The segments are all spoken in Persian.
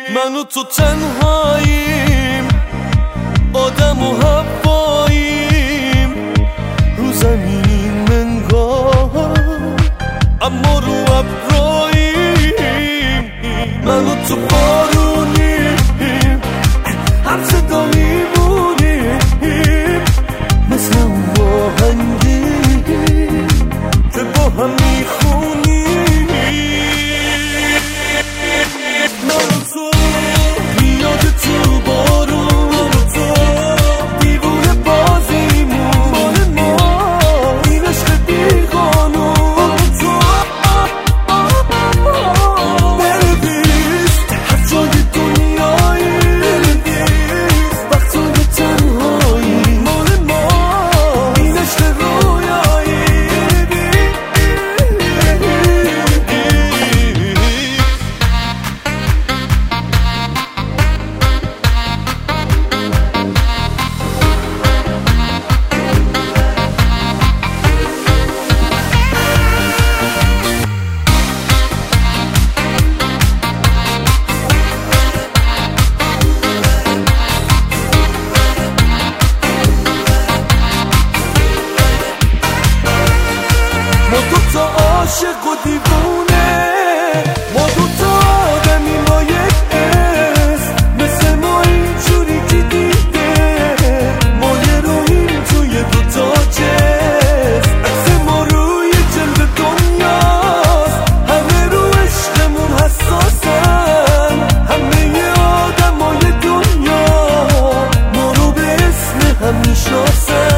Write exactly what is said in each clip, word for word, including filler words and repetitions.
من و تو تنهاییم، آدم و هواییم، رو زمین منگاه اما رو ابراییم. من و تو بارونیم، هم صدا میمونیم، مثل اون آهنگیم که با هم میخونیم. من و تو میاد تو بارون، من و تو دیوونه بازیمون، مال ما این عشق بیقانون. من و تو بنویس هر جای دنیایی، بنویس وقتای تنهایی، مال ما این عشق رویایی. ما دوتا عاشق و دیوونه، ما دوتا آدمیم با یک اسم، مثل ما اینجوری که دیده ما یه رویم توی دوتا جسم. عکس ما روی جلد دنیاست، همه رو عشقمون حساسن، همه آدمای دنیا ما رو به اسم هم میشناسن.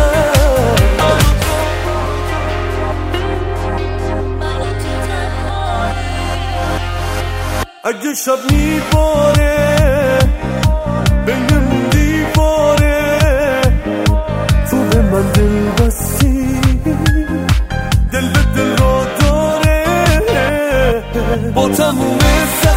اگه شب میباره بینمون دیواره، تو به من دل بستی، دل به دل را داره. با تموم